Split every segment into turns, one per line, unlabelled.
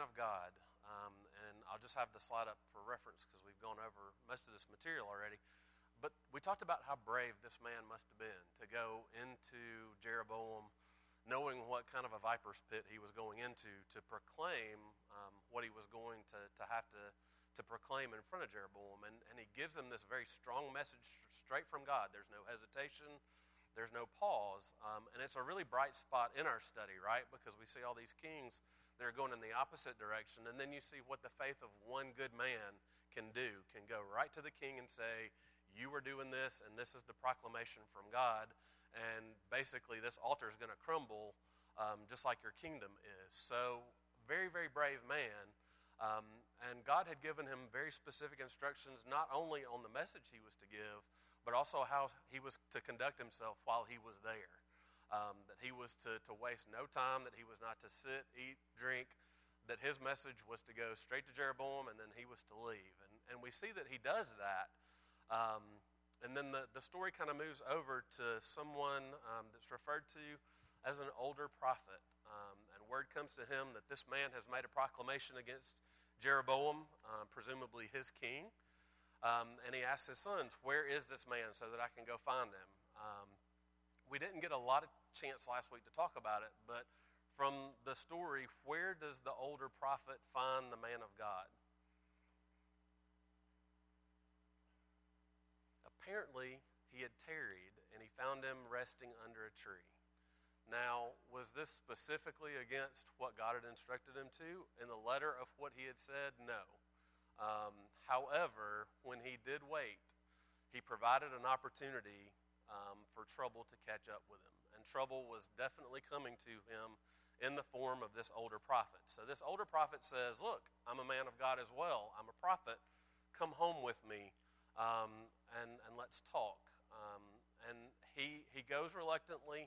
man of God. And I'll just have the slide up for reference because we've gone over most of this material already. But we talked about how brave this man must have been to go into Jeroboam knowing what kind of a viper's pit he was going into to proclaim what he was going to have to proclaim in front of Jeroboam. And he gives him this very strong message straight from God. There's no hesitation. There's no pause. And it's a really bright spot in our study, right? Because we see all these kings that are going in the opposite direction. And then you see what the faith of one good man can do. Can go right to the king and say, you were doing this, and this is the proclamation from God. And basically this altar is going to crumble just like your kingdom is. So very, very brave man. And God had given him very specific instructions, not only on the message he was to give, but also how he was to conduct himself while he was there. That he was to waste no time, that he was not to sit, eat, drink, that his message was to go straight to Jeroboam, and then he was to leave. And we see that he does that. And then the story kind of moves over to someone that's referred to as an older prophet. And word comes to him that this man has made a proclamation against Jeroboam, presumably his king. And he asks his sons, where is this man so that I can go find him? We didn't get a lot of chance last week to talk about it, but from the story, where does the older prophet find the man of God? Apparently, he had tarried, and he found him resting under a tree. Now, was this specifically against what God had instructed him to? In the letter of what he had said, no. However, when he did wait, he provided an opportunity for trouble to catch up with him. And trouble was definitely coming to him in the form of this older prophet. So this older prophet says, look, I'm a man of God as well. I'm a prophet. Come home with me and let's talk. And he goes reluctantly.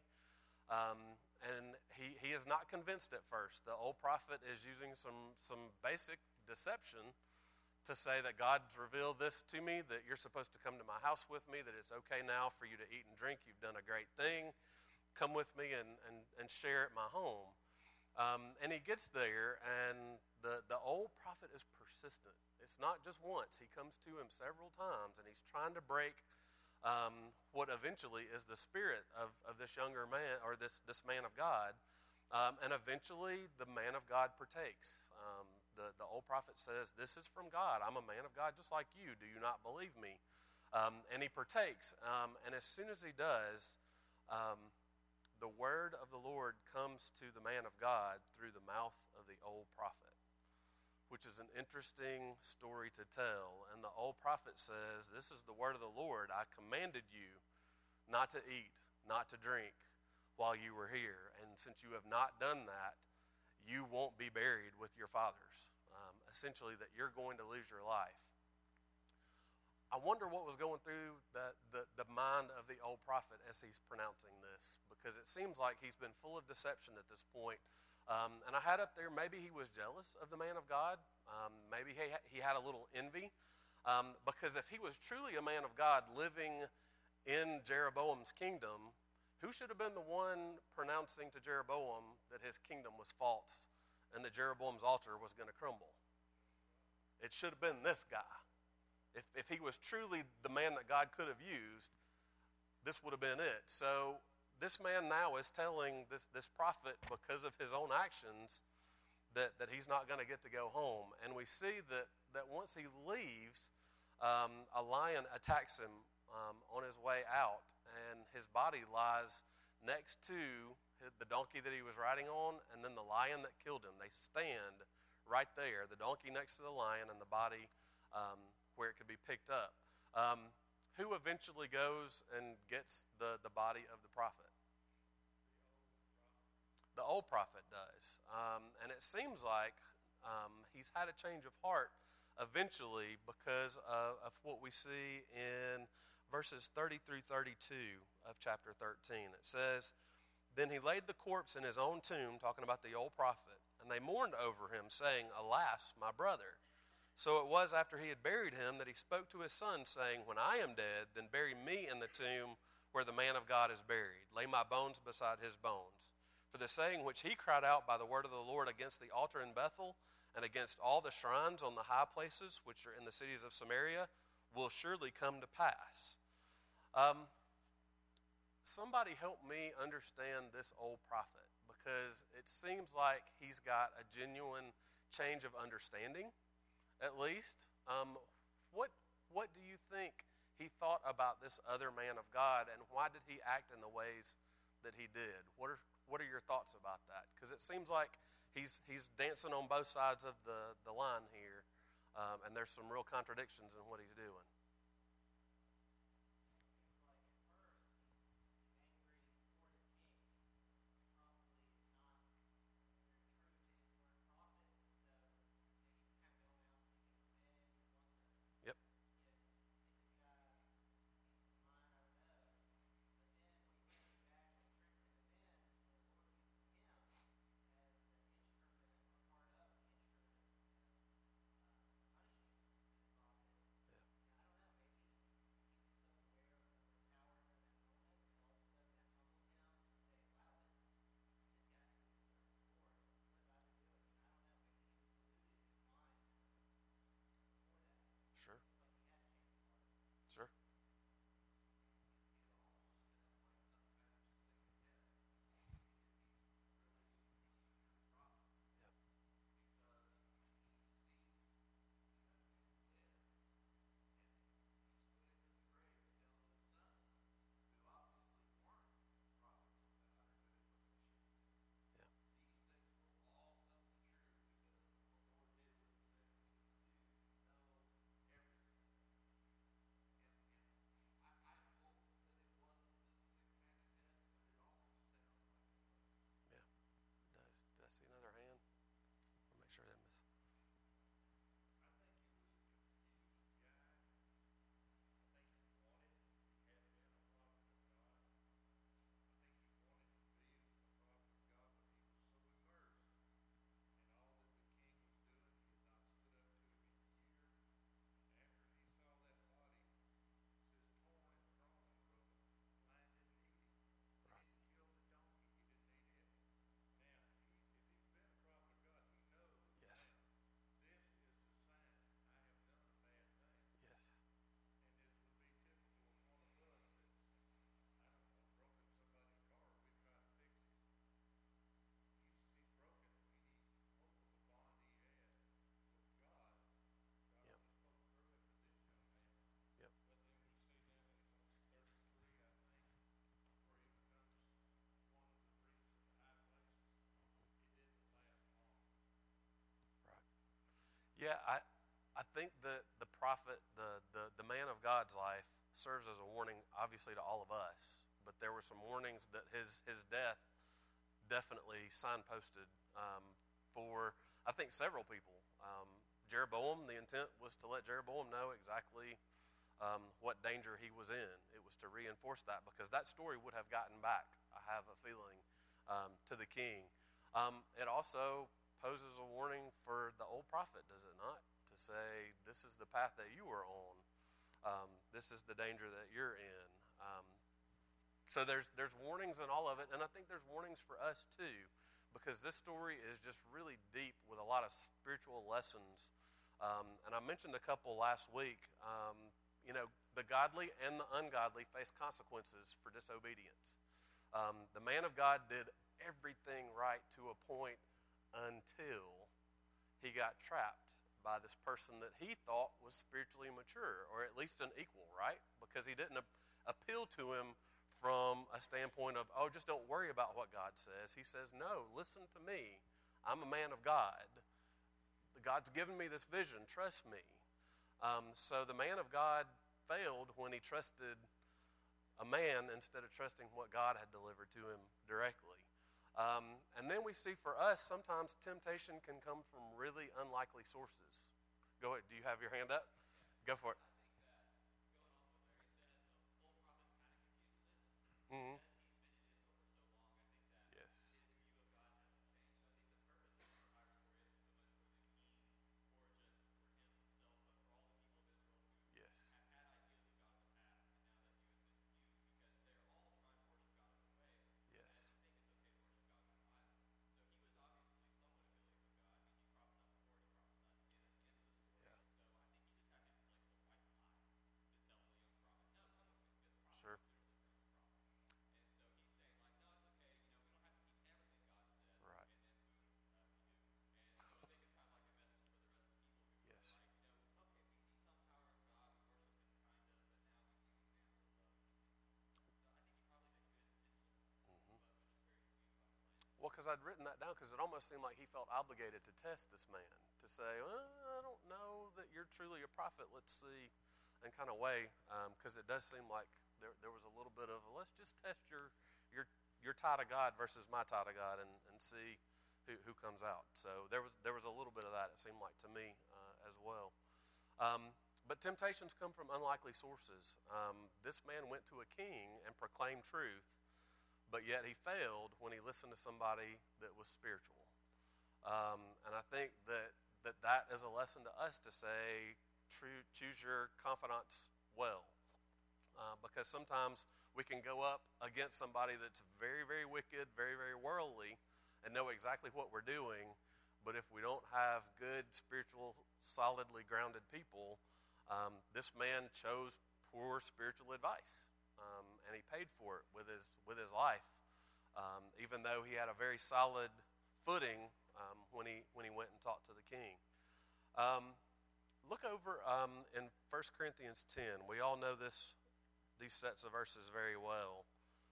And he is not convinced at first. The old prophet is using some basic deception to say that God's revealed this to me, that you're supposed to come to my house with me, that it's okay now for you to eat and drink. You've done a great thing. Come with me and share at my home. And he gets there, and the old prophet is persistent. It's not just once. He comes to him several times, and he's trying to break what eventually is the spirit of this younger man, or this man of God. And eventually the man of God partakes. The old prophet says, this is from God. I'm a man of God just like you. Do you not believe me? And he partakes. And as soon as he does, the word of the Lord comes to the man of God through the mouth of the old prophet, which is an interesting story to tell. And the old prophet says, this is the word of the Lord. I commanded you not to eat, not to drink while you were here. And since you have not done that, you won't be buried with your fathers. Essentially, that you're going to lose your life. I wonder what was going through the mind of the old prophet as he's pronouncing this, because it seems like he's been full of deception at this point. And I had up there, maybe he was jealous of the man of God. Maybe he had a little envy. Because if he was truly a man of God living in Jeroboam's kingdom, who should have been the one pronouncing to Jeroboam that his kingdom was false and that Jeroboam's altar was going to crumble? It should have been this guy. If he was truly the man that God could have used, this would have been it. So this man now is telling this prophet, because of his own actions, that he's not going to get to go home. And we see that once he leaves, a lion attacks him on his way out, and his body lies next to the donkey that he was riding on, and then the lion that killed him. They stand right there, the donkey next to the lion, and the body where it could be picked up. Who eventually goes and gets the body of the prophet? The old prophet does. And it seems like he's had a change of heart eventually because of what we see in verses 30 through 32 of chapter 13. It says, then he laid the corpse in his own tomb, talking about the old prophet, and they mourned over him, saying, alas, my brother. So it was after he had buried him that he spoke to his son, saying, when I am dead, then bury me in the tomb where the man of God is buried. Lay my bones beside his bones. For the saying which he cried out by the word of the Lord against the altar in Bethel and against all the shrines on the high places which are in the cities of Samaria will surely come to pass. Somebody help me understand this old prophet, because it seems like he's got a genuine change of understanding, at least. What do you think he thought about this other man of God, and why did he act in the ways that he did? What are your thoughts about that? Because it seems like he's dancing on both sides of the line here, and there's some real contradictions in what he's doing. Yep. Sure. Sure. Yeah. Did I see another hand? I'll make sure I didn't miss. Right. Yes. Yes. Yep. Yep. Right. Yeah, I think that the prophet, the man of God's life, serves as a warning, obviously, to all of us. But there were some warnings that his death definitely signposted for, I think, several people. Jeroboam, the intent was to let Jeroboam know exactly what danger he was in. It was to reinforce that, because that story would have gotten back, I have a feeling, to the king. It also poses a warning for the old prophet, does it not? To say, this is the path that you are on. This is the danger that you're in. So there's warnings in all of it, and I think there's warnings for us too, because this story is just really deep with a lot of spiritual lessons. And I mentioned a couple last week. The godly and the ungodly face consequences for disobedience. The man of God did everything right to a point until he got trapped by this person that he thought was spiritually mature, or at least an equal, right? Because he didn't appeal to him from a standpoint of, oh, just don't worry about what God says. He says, no, listen to me. I'm a man of God. God's given me this vision. Trust me. So the man of God failed when he trusted a man instead of trusting what God had delivered to him directly. And then we see for us, sometimes temptation can come from really unlikely sources. Go ahead. Do you have your hand up? Go for it. Mm-hmm. Yes. Yes. Yes. Well, because I'd written that down because it almost seemed like he felt obligated to test this man, to say, I don't know that you're truly a prophet. Let's see, and kind of weigh, because it does seem like there was a little bit of, let's just test your tie to God versus my tie to God and see who comes out. So there was a little bit of that, it seemed like to me as well. But temptations come from unlikely sources. This man went to a king and proclaimed truth, but yet he failed when he listened to somebody that was spiritual. And I think that is a lesson to us to say, choose your confidants well. Because sometimes we can go up against somebody that's very, very wicked, very, very worldly, and know exactly what we're doing, but if we don't have good, spiritual, solidly grounded people, this man chose poor spiritual advice, and he paid for it with his life, even though he had a very solid footing when he went and talked to the king. Look over in 1 Corinthians 10. We all know these sets of verses very well,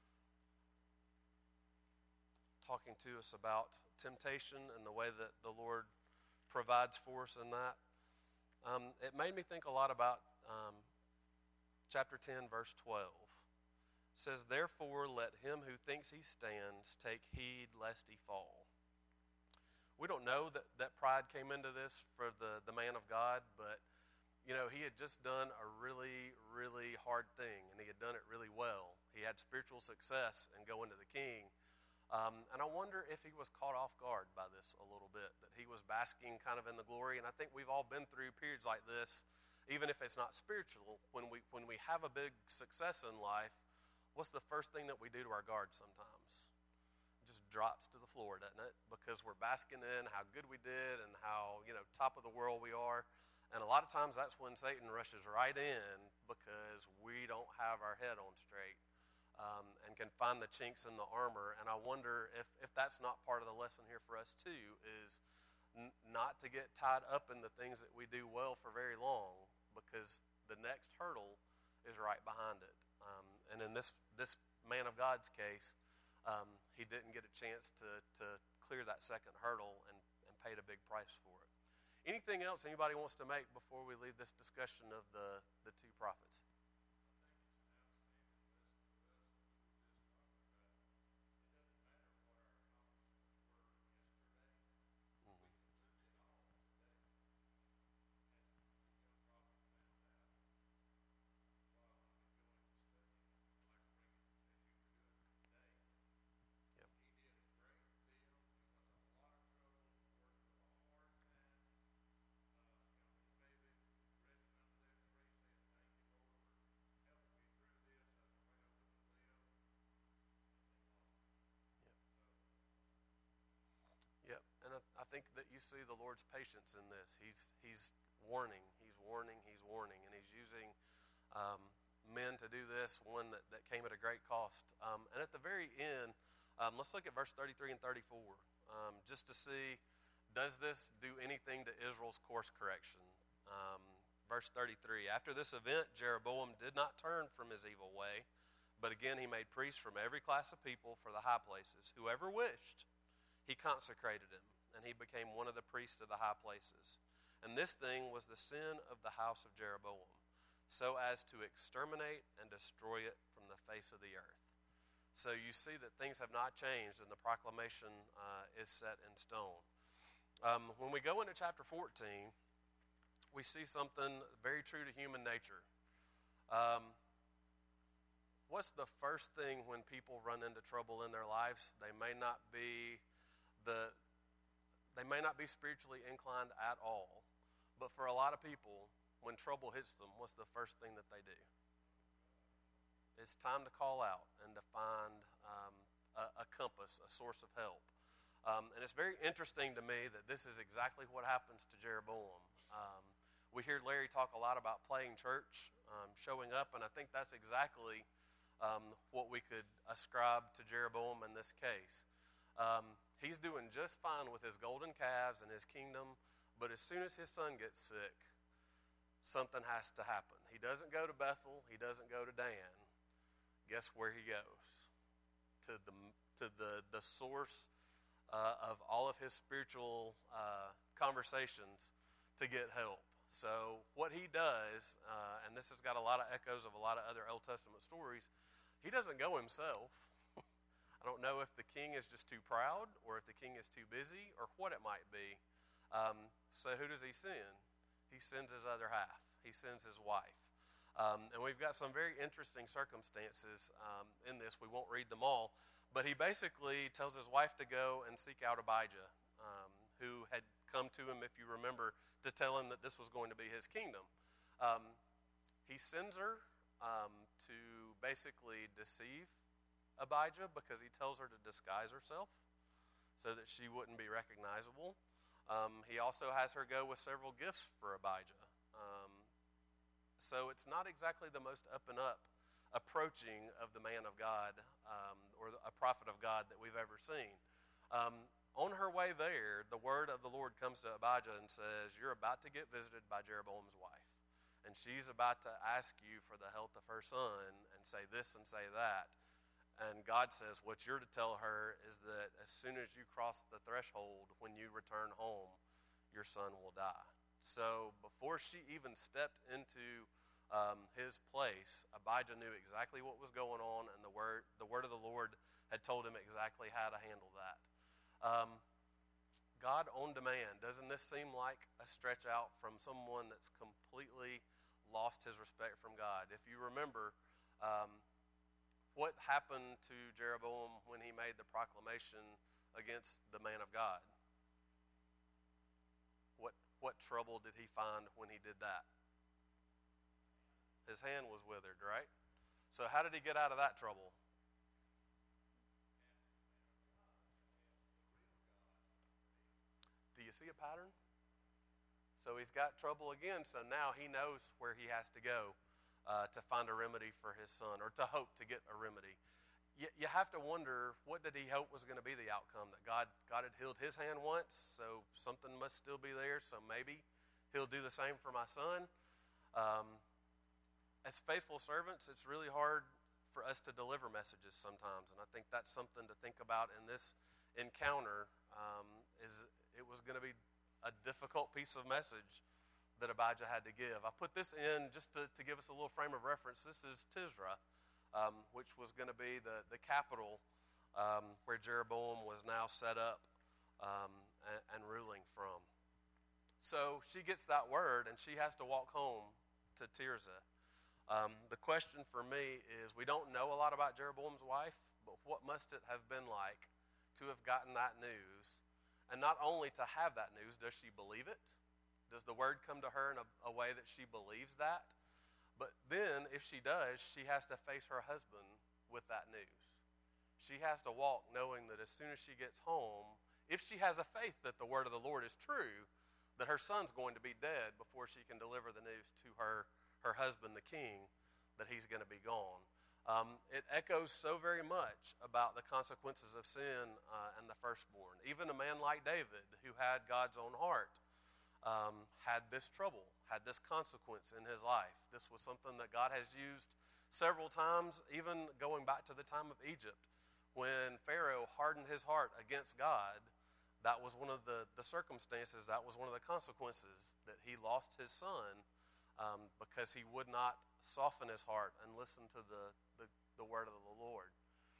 talking to us about temptation and the way that the Lord provides for us in that. It made me think a lot about chapter 10, verse 12. It says, "Therefore let him who thinks he stands take heed lest he fall." We don't know that pride came into this for the man of God, but he had just done a really, really hard thing, and he had done it really well. He had spiritual success and going to the king. And I wonder if he was caught off guard by this a little bit, that he was basking kind of in the glory. And I think we've all been through periods like this, even if it's not spiritual. When we have a big success in life, what's the first thing that we do to our guard sometimes? It just drops to the floor, doesn't it? Because we're basking in how good we did and how, top of the world we are. And a lot of times that's when Satan rushes right in because we don't have our head on straight. And can find the chinks in the armor. And I wonder if that's not part of the lesson here for us too, is not to get tied up in the things that we do well for very long, because the next hurdle is right behind it. And in this man of God's case, he didn't get a chance to clear that second hurdle and paid a big price for it. Anything else anybody wants to make before we leave this discussion of the two prophets? Yep, and I think that you see the Lord's patience in this. He's warning, and he's using men to do this, one that came at a great cost. And at the very end, let's look at verse 33 and 34, just to see, does this do anything to Israel's course correction? Verse 33, "After this event, Jeroboam did not turn from his evil way, but again he made priests from every class of people for the high places. Whoever wished, he consecrated him, and he became one of the priests of the high places. And this thing was the sin of the house of Jeroboam, so as to exterminate and destroy it from the face of the earth." So you see that things have not changed, and the proclamation is set in stone. When we go into chapter 14, we see something very true to human nature. What's the first thing when people run into trouble in their lives? They may not be spiritually inclined at all, but for a lot of people, when trouble hits them, what's the first thing that they do? It's time to call out and to find a compass, a source of help. And it's very interesting to me that this is exactly what happens to Jeroboam. We hear Larry talk a lot about playing church, showing up, and I think that's exactly what we could ascribe to Jeroboam in this case. He's doing just fine with his golden calves and his kingdom, but as soon as his son gets sick, something has to happen. He doesn't go to Bethel. He doesn't go to Dan. Guess where he goes? To the source of all of his spiritual conversations to get help. So what he does, and this has got a lot of echoes of a lot of other Old Testament stories, he doesn't go himself. I don't know if the king is just too proud or if the king is too busy or what it might be. So who does he send? He sends his other half. He sends his wife. And we've got some very interesting circumstances in this. We won't read them all. But he basically tells his wife to go and seek out Abijah, who had come to him, if you remember, to tell him that this was going to be his kingdom. He sends her to basically deceive Abijah because he tells her to disguise herself so that she wouldn't be recognizable. He also has her go with several gifts for Abijah. So it's not exactly the most up and up approaching of the man of God or a prophet of God that we've ever seen. On her way there, the word of the Lord comes to Abijah and says, "You're about to get visited by Jeroboam's wife, and she's about to ask you for the health of her son and say this and say that." And God says, what you're to tell her is that as soon as you cross the threshold, when you return home, your son will die. So before she even stepped into his place, Abijah knew exactly what was going on, and the word of the Lord had told him exactly how to handle that. God on demand. Doesn't this seem like a stretch out from someone that's completely lost his respect from God? If you remember, what happened to Jeroboam when he made the proclamation against the man of God? What trouble did he find when he did that? His hand was withered, right? So how did he get out of that trouble? Do you see a pattern? So he's got trouble again, so now he knows where he has to go to find a remedy for his son, or to hope to get a remedy. You have to wonder, what did he hope was going to be the outcome? That God had healed his hand once, so something must still be there, so maybe he'll do the same for my son. As faithful servants, it's really hard for us to deliver messages sometimes, and I think that's something to think about in this encounter. It was going to be a difficult piece of message that Abijah had to give. I put this in just to give us a little frame of reference. This is Tisra, which was going to be the capital where Jeroboam was now set up and ruling from. So she gets that word, and she has to walk home to Tirzah. The question for me is, we don't know a lot about Jeroboam's wife, but what must it have been like to have gotten that news? And not only to have that news, does she believe it? Does the word come to her in a way that she believes that? But then, if she does, she has to face her husband with that news. She has to walk knowing that as soon as she gets home, if she has a faith that the word of the Lord is true, that her son's going to be dead before she can deliver the news to her husband, the king, that he's going to be gone. It echoes so very much about the consequences of sin and the firstborn. Even a man like David, who had God's own heart, had this trouble, had this consequence in his life. This was something that God has used several times, even going back to the time of Egypt. When Pharaoh hardened his heart against God, that was one of the circumstances, that was one of the consequences, that he lost his son because he would not soften his heart and listen to the word of the Lord.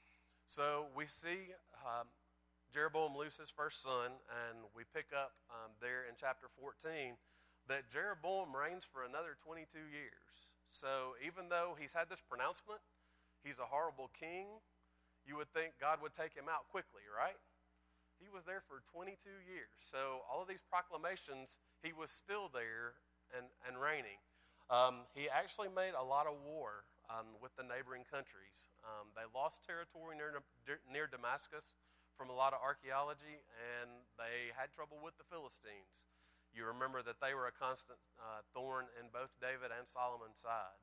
So we see Jeroboam lose his first son, and we pick up there in chapter 14 that Jeroboam reigns for another 22 years. So even though he's had this pronouncement, he's a horrible king, you would think God would take him out quickly, right? He was there for 22 years. So all of these proclamations, he was still there and reigning. He actually made a lot of war with the neighboring countries. They lost territory near Damascus from a lot of archaeology, and they had trouble with the Philistines. You remember that they were a constant thorn in both David and Solomon's side.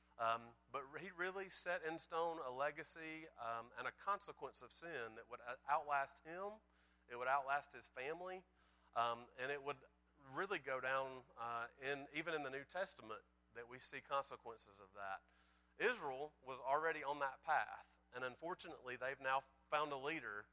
But he really set in stone a legacy and a consequence of sin that would outlast him, it would outlast his family, and it would really go down even in the New Testament that we see consequences of that. Israel was already on that path, and unfortunately they've now found a leader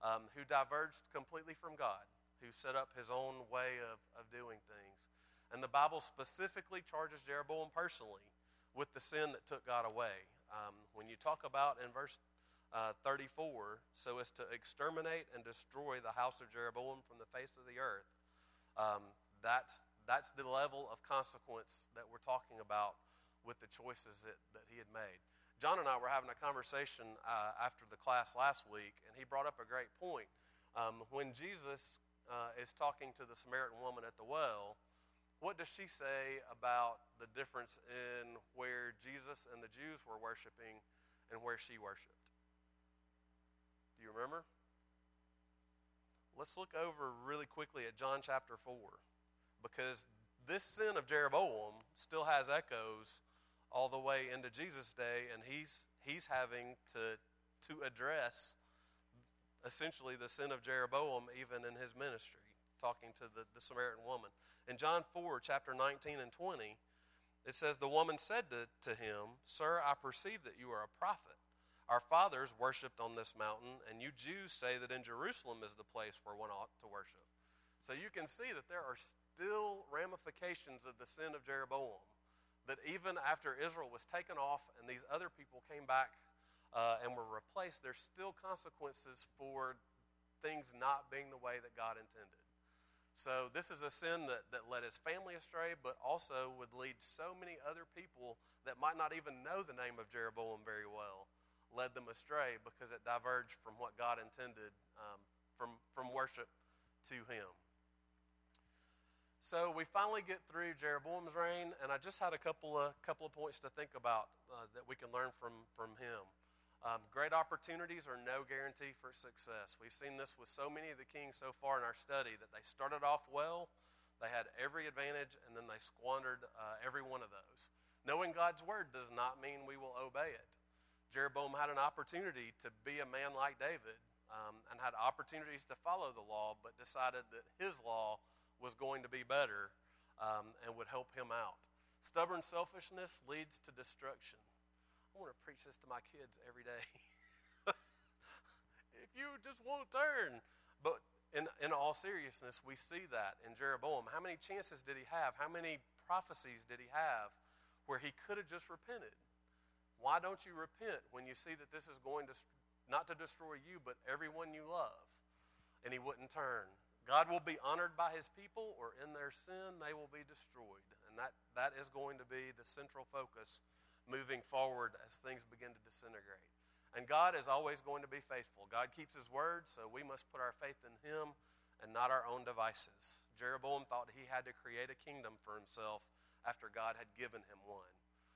who diverged completely from God, who set up his own way of doing things. And the Bible specifically charges Jeroboam personally with the sin that took God away. When you talk about in verse 34, so as to exterminate and destroy the house of Jeroboam from the face of the earth, that's the level of consequence that we're talking about with the choices that he had made. John and I were having a conversation after the class last week, and he brought up a great point. When Jesus is talking to the Samaritan woman at the well, what does she say about the difference in where Jesus and the Jews were worshiping and where she worshiped? Do you remember? Let's look over really quickly at John chapter 4, because this sin of Jeroboam still has echoes all the way into Jesus' day, and he's having to address essentially the sin of Jeroboam even in his ministry, talking to the Samaritan woman. In John 4, chapter 19 and 20, it says, "The woman said to him, 'Sir, I perceive that you are a prophet. Our fathers worshipped on this mountain, and you Jews say that in Jerusalem is the place where one ought to worship.'" So you can see that there are still ramifications of the sin of Jeroboam, that even after Israel was taken off and these other people came back and were replaced, there's still consequences for things not being the way that God intended. So this is a sin that led his family astray, but also would lead so many other people that might not even know the name of Jeroboam very well, led them astray because it diverged from what God intended from worship to him. So we finally get through Jeroboam's reign, and I just had a couple of points to think about that we can learn from him. Great opportunities are no guarantee for success. We've seen this with so many of the kings so far in our study, that they started off well, they had every advantage, and then they squandered every one of those. Knowing God's word does not mean we will obey it. Jeroboam had an opportunity to be a man like David, and had opportunities to follow the law, but decided that his law was going to be better and would help him out. Stubborn selfishness leads to destruction. I want to preach this to my kids every day. If you just won't turn. But in all seriousness, we see that in Jeroboam. How many chances did he have? How many prophecies did he have where he could have just repented? Why don't you repent when you see that this is going to, not to destroy you, but everyone you love? And he wouldn't turn. God will be honored by his people, or in their sin they will be destroyed. And that is going to be the central focus moving forward as things begin to disintegrate. And God is always going to be faithful. God keeps his word, so we must put our faith in him and not our own devices. Jeroboam thought he had to create a kingdom for himself after God had given him one.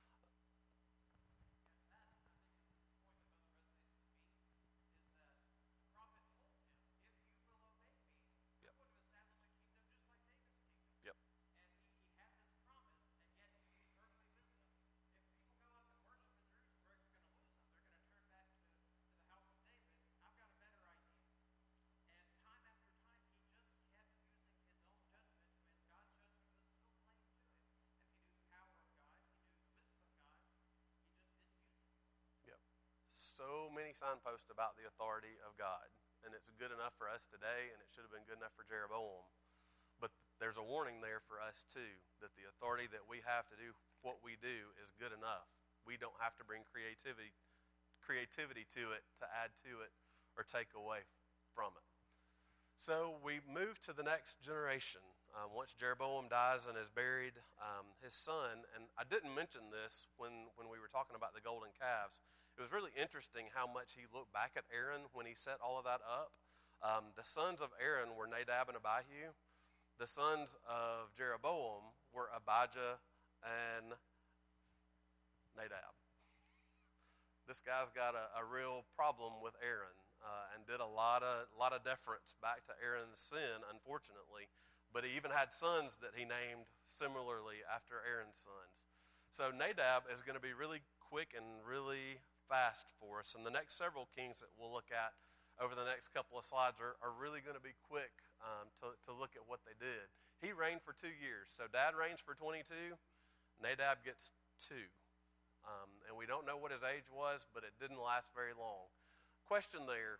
So many signposts about the authority of God, and it's good enough for us today, and it should have been good enough for Jeroboam. But there's a warning there for us too, that the authority that we have to do what we do is good enough. We don't have to bring creativity to it, to add to it, or take away from it. So we move to the next generation. Once Jeroboam dies and is buried, his son, and I didn't mention this when we were talking about the golden calves. It was really interesting how much he looked back at Aaron when he set all of that up. The sons of Aaron were Nadab and Abihu. The sons of Jeroboam were Abijah and Nadab. This guy's got a real problem with Aaron and did a lot of deference back to Aaron's sin, unfortunately. But he even had sons that he named similarly after Aaron's sons. So Nadab is going to be really quick and really fast for us. And the next several kings that we'll look at over the next couple of slides are really going to be quick to look at what they did. He reigned for 2 years. So dad reigns for 22. Nadab gets 2. And we don't know what his age was, but it didn't last very long. Question there,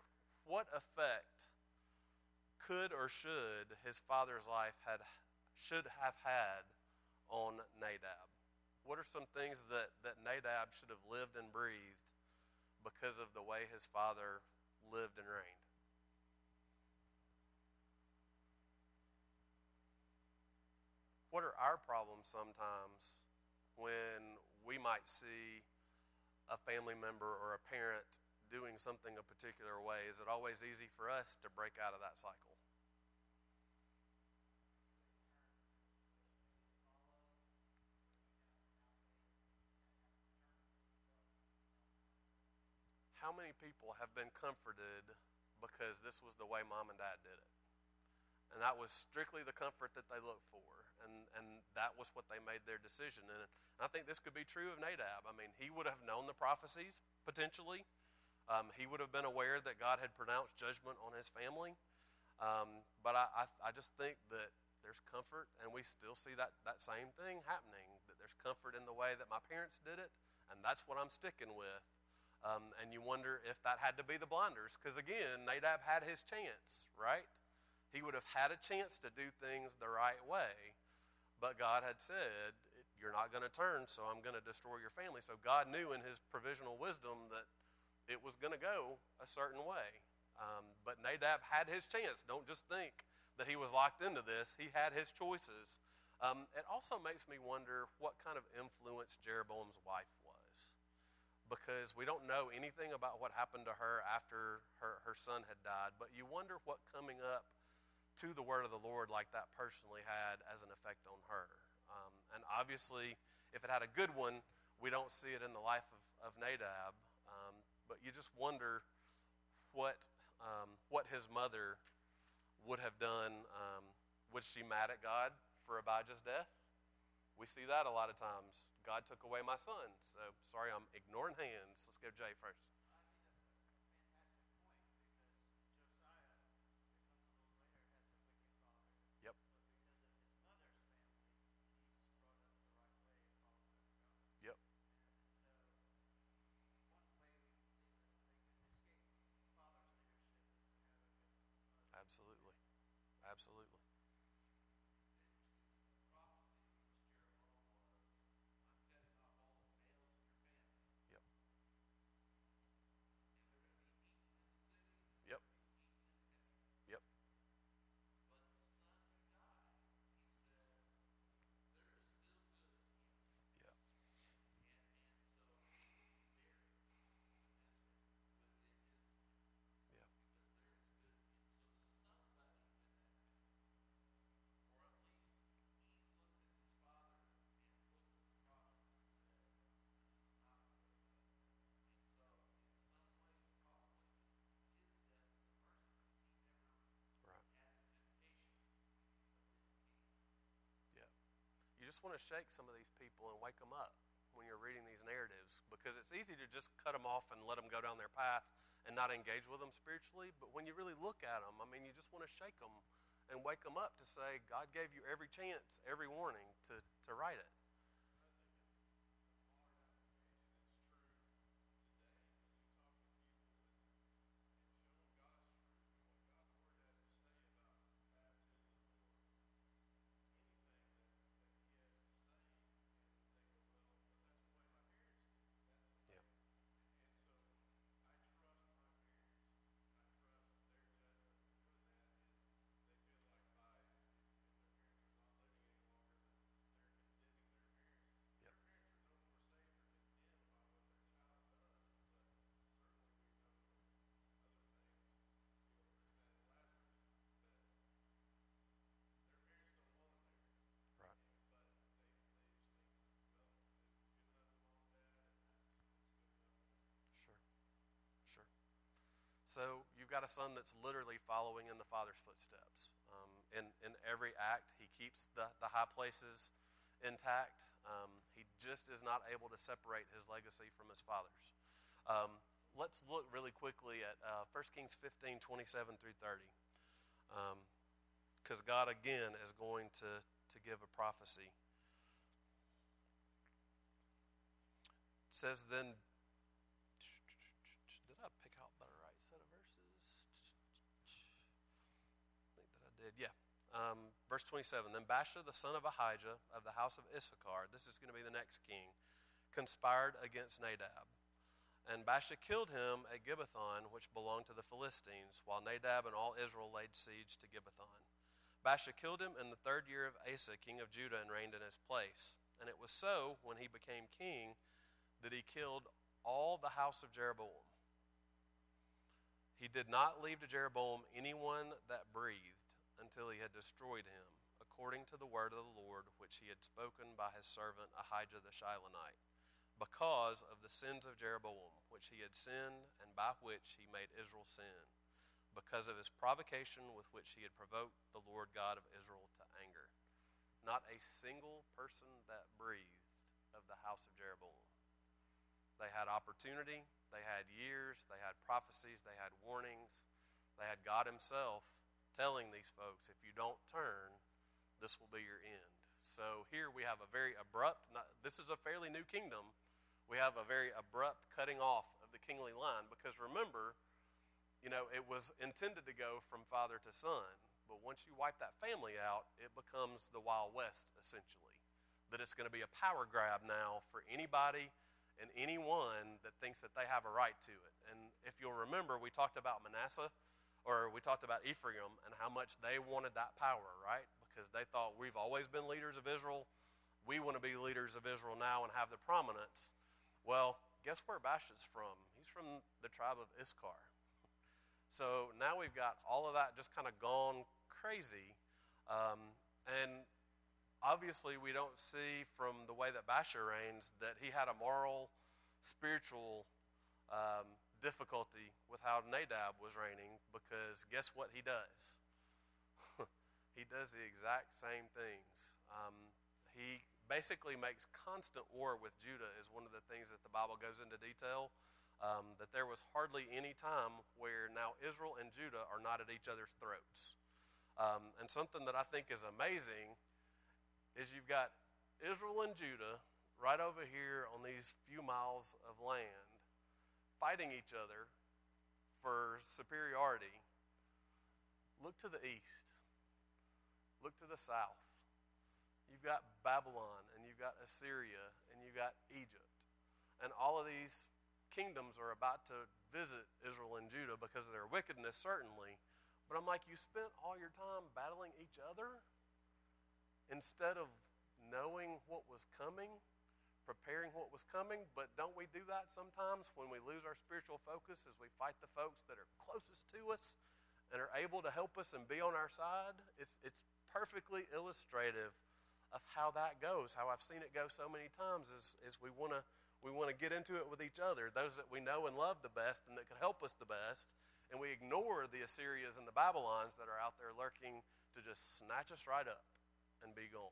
what effect could or should his father's life should have had on Nadab? What are some things that Nadab should have lived and breathed because of the way his father lived and reigned? What are our problems sometimes when we might see a family member or a parent doing something a particular way? Is it always easy for us to break out of that cycle? How many people have been comforted because this was the way mom and dad did it? And that was strictly the comfort that they looked for. And that was what they made their decision. And I think this could be true of Nadab. I mean, he would have known the prophecies, potentially. He would have been aware that God had pronounced judgment on his family. But I just think that there's comfort, and we still see that same thing happening, that there's comfort in the way that my parents did it, and that's what I'm sticking with. And you wonder if that had to be the blinders, because again, Nadab had his chance, right? He would have had a chance to do things the right way, but God had said, you're not going to turn, so I'm going to destroy your family. So God knew in his provisional wisdom that it was going to go a certain way. But Nadab had his chance. Don't just think that he was locked into this. He had his choices. It also makes me wonder what kind of influence Jeroboam's wife was, because we don't know anything about what happened to her after her son had died, but you wonder what coming up to the word of the Lord like that personally had as an effect on her. And obviously, if it had a good one, we don't see it in the life of Nadab. But you just wonder what his mother would have done. Was she mad at God for Abijah's death? We see that a lot of times. God took away my son. So, sorry, I'm ignoring hands. Let's go Jay first. Yep. Yep. Absolutely. Absolutely. Yep. Yep. Yep. Yep. Yep. Right. Yep. You just want to shake some of these people and wake them up when you're reading these narratives, because it's easy to just cut them off and let them go down their path and not engage with them spiritually. But when you really look at them, I mean, you just want to shake them and wake them up to say, God gave you every chance, every warning to write it. Yeah. Yep. Right. Sure. Sure. So you've got a son that's literally following in the father's footsteps. In every act, he keeps the high places intact. He just is not able to separate his legacy from his father's. Let's look really quickly at 1 Kings 15, 27 through 30. Because God, again, is going to give a prophecy. It says then, did I pick out the right set of verses? did, yeah. Verse 27, then Baasha, the son of Ahijah of the house of Issachar, this is going to be the next king, conspired against Nadab. And Baasha killed him at Gibbethon, which belonged to the Philistines, while Nadab and all Israel laid siege to Gibbethon. Baasha killed him in the 3rd year of Asa, king of Judah, and reigned in his place. And it was so, when he became king, that he killed all the house of Jeroboam. He did not leave to Jeroboam anyone that breathed until he had destroyed him, according to the word of the Lord, which he had spoken by his servant Ahijah the Shilonite, because of the sins of Jeroboam, which he had sinned, and by which he made Israel sin, because of his provocation with which he had provoked the Lord God of Israel to anger. Not a single person that breathed of the house of Jeroboam. They had opportunity, they had years, they had prophecies, they had warnings, they had God himself telling these folks, if you don't turn, this will be your end. So here we have a very abrupt, this is a fairly new kingdom, we have a very abrupt cutting off of the kingly line, because remember, it was intended to go from father to son, but once you wipe that family out, it becomes the Wild West, essentially. That it's going to be a power grab now for anybody and anyone that thinks that they have a right to it. And if you'll remember, we talked about Manasseh, or we talked about Ephraim, and how much they wanted that power, right? Because they thought, we've always been leaders of Israel. We want to be leaders of Israel now and have the prominence. Well, guess where Baasha's from? He's from the tribe of Issachar. So now we've got all of that just kind of gone crazy. And obviously, we don't see from the way that Baasha reigns that he had a moral, spiritual difficulty with how Nadab was reigning, because guess what he does? He does the exact same things. He basically makes constant war with Judah is one of the things that the Bible goes into detail, that there was hardly any time where now Israel and Judah are not at each other's throats. And something that I think is amazing is you've got Israel and Judah right over here on these few miles of land fighting each other for superiority. Look to the east. Look to the south. You've got Babylon, and you've got Assyria, and you've got Egypt. And all of these kingdoms are about to visit Israel and Judah because of their wickedness, certainly. But I'm like, you spent all your time battling each other instead of knowing what was coming, preparing what was coming. But don't we do that sometimes when we lose our spiritual focus as we fight the folks that are closest to us and are able to help us and be on our side? It's perfectly illustrative of how that goes, how I've seen it go so many times is we want to get into it with each other, those that we know and love the best and that can help us the best, and we ignore the Assyrias and the Babylons that are out there lurking to just snatch us right up and be gone.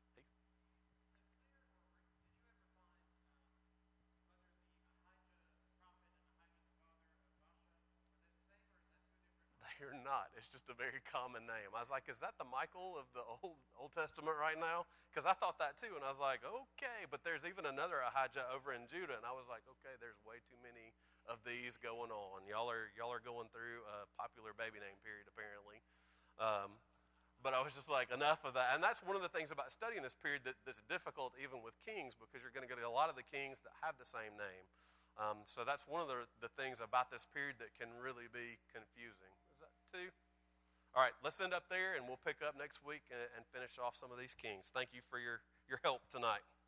They're not. It's just a very common name. I was like, is that the Michael of the Old Testament right now? Because I thought that too, and I was like, okay. But there's even another Ahijah over in Judah, and I was like, okay, there's way too many of these going on. Y'all are going through a popular baby name period, apparently. But I was just like, enough of that. And that's one of the things about studying this period that's difficult even with kings, because you're going to get a lot of the kings that have the same name. So that's one of the things about this period that can really be confusing. Is that two? All right, let's end up there, and we'll pick up next week and finish off some of these kings. Thank you for your help tonight.